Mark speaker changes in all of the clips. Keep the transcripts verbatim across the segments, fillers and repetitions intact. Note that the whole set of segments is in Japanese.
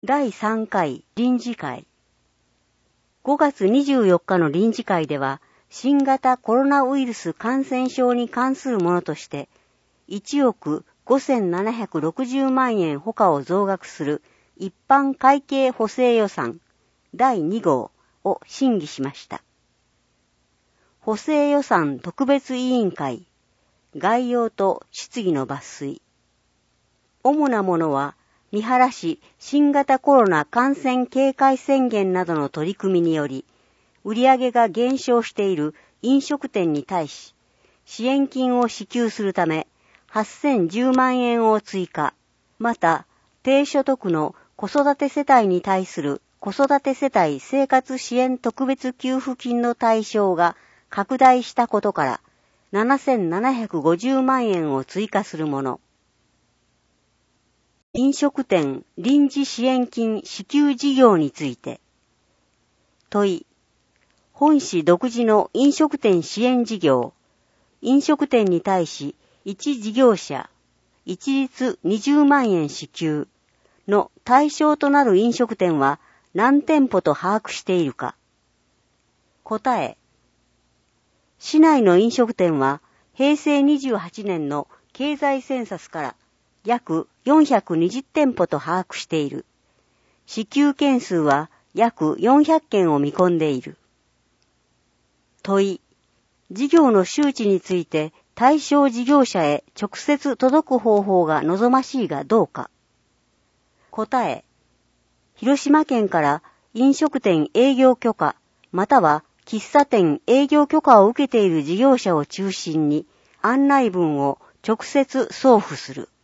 Speaker 1: だいさんかい臨時会。ごがつにじゅうよっかの臨時会では、新型コロナウイルス感染症に関するものとして、いちおくごせんななひゃくろくじゅうまんえんほかを増額する一般会計補正予算だいにごうを審議しました。補正予算特別委員会、概要と質疑の抜粋。主なものは、三原市新型コロナ感染警戒宣言などの取り組みにより、売上が減少している飲食店に対し、支援金を支給するため、はっせんじゅうまんえんを追加、また、低所得の子育て世帯に対する子育て世帯生活支援特別給付金の対象が拡大したことから、ななせんななひゃくごじゅうまんえんを追加するもの。飲食店臨時支援金支給事業について。問い。本市独自の飲食店支援事業。飲食店に対し、一事業者、一律にじゅうまんえん支給の対象となる飲食店は何店舗と把握しているか。答え。市内の飲食店はへいせいにじゅうはちねんの経済センサスから約よんひゃくにじゅってんぽと把握している。支給件数は約よんひゃっけんを見込んでいる。問い。事業の周知について対象事業者へ直接届く方法が望ましいがどうか。答え。広島県から飲食店営業許可または喫茶店営業許可を受けている事業者を中心に案内文を直接送付する。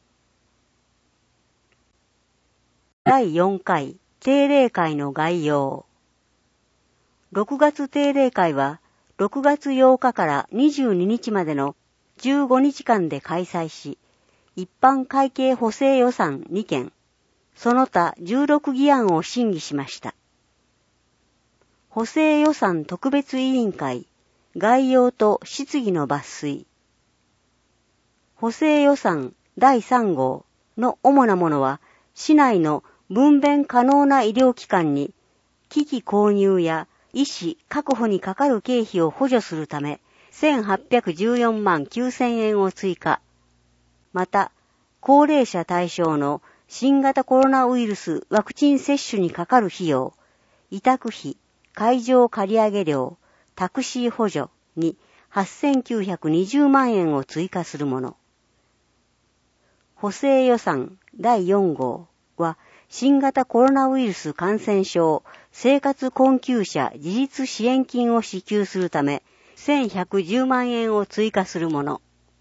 Speaker 1: だいよんかい定例会の概要。ろくがつ定例会はろくがつようかからにじゅうににちまでのじゅうごにちかんで開催し、一般会計補正予算にけん、その他じゅうろくぎあんを審議しました。補正予算特別委員会、概要と質疑の抜粋。補正予算だいさんごうの主なものは、市内の分娩可能な医療機関に、機器購入や医師確保にかかる経費を補助するため、せんはっぴゃくじゅうよんまんきゅうせんえんを追加。また、高齢者対象の新型コロナウイルスワクチン接種にかかる費用、委託費、会場借上料、タクシー補助にはっせんきゅうひゃくにじゅうまんえんを追加するもの。補正予算だいよんごうは、新型コロナウイルス感染症生活困窮者自立支援金を支給するため、せんひゃくじゅうまんえんを追加するもの。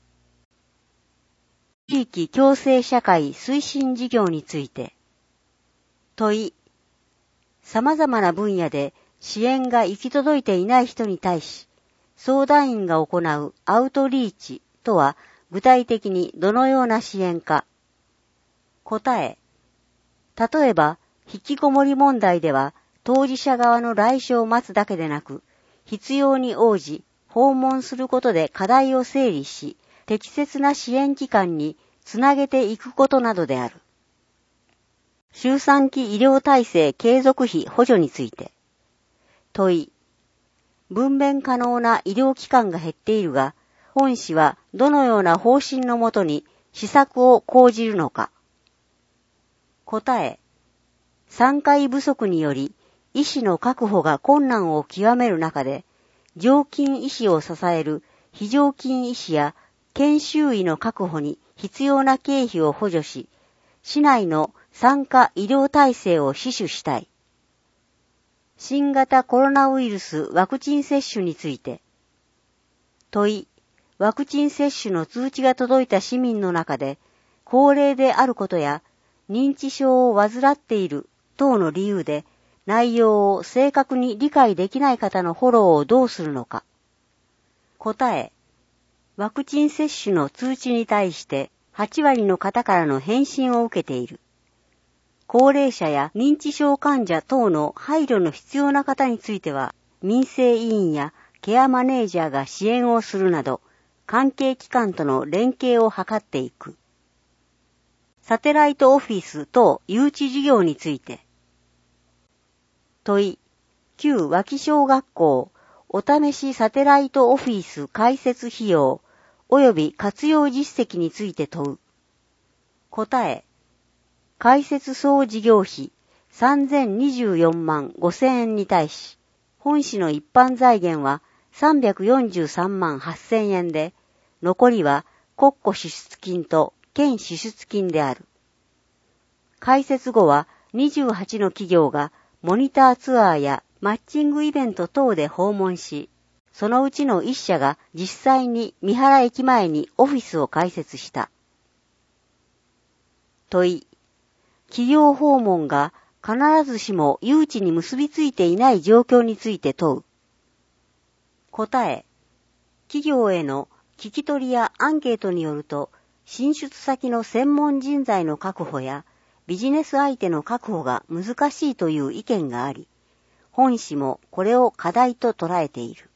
Speaker 1: 地域共生社会推進事業について。問い。様々な分野で支援が行き届いていない人に対し、相談員が行うアウトリーチとは具体的にどのような支援か。答え。例えば、引きこもり問題では、当事者側の来所を待つだけでなく、必要に応じ、訪問することで課題を整理し、適切な支援機関につなげていくことなどである。周産期医療体制継続費補助について。問い。分娩可能な医療機関が減っているが、本市はどのような方針のもとに施策を講じるのか。答え。産科医不足により、医師の確保が困難を極める中で、常勤医師を支える非常勤医師や研修医の確保に必要な経費を補助し、市内の産科医療体制を死守したい。新型コロナウイルスワクチン接種について。問い。ワクチン接種の通知が届いた市民の中で、高齢であることや、認知症を患っている等の理由で内容を正確に理解できない方のフォローをどうするのか。答え。ワクチン接種の通知に対してはちわりの方からの返信を受けている。高齢者や認知症患者等の配慮の必要な方については、民生委員やケアマネージャーが支援をするなど、関係機関との連携を図っていく。サテライトオフィス等誘致事業について。 問い、旧脇小学校、お試しサテライトオフィス開設費用、及び活用実績について問う。答え、開設総事業費さんぜんにじゅうよんまんごせんえんに対し、本市の一般財源はさんびゃくよんじゅうさんまんはっせんえんで、残りは国庫支出金と県支出金である。開設後はにじゅうはちの企業がモニターツアーやマッチングイベント等で訪問し、そのうちのいっ社が実際に三原駅前にオフィスを開設した。問い、企業訪問が必ずしも誘致に結びついていない状況について問う。答え、企業への聞き取りやアンケートによると、進出先の専門人材の確保やビジネス相手の確保が難しいという意見があり、本市もこれを課題と捉えている。